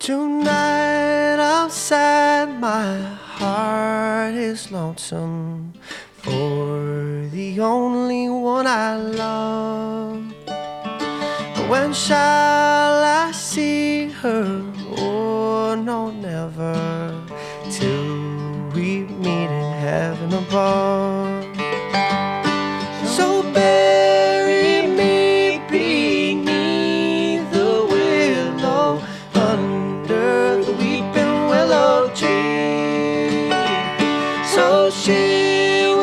Tonight I'm sad, my heart is lonesome for the only one I love. When shall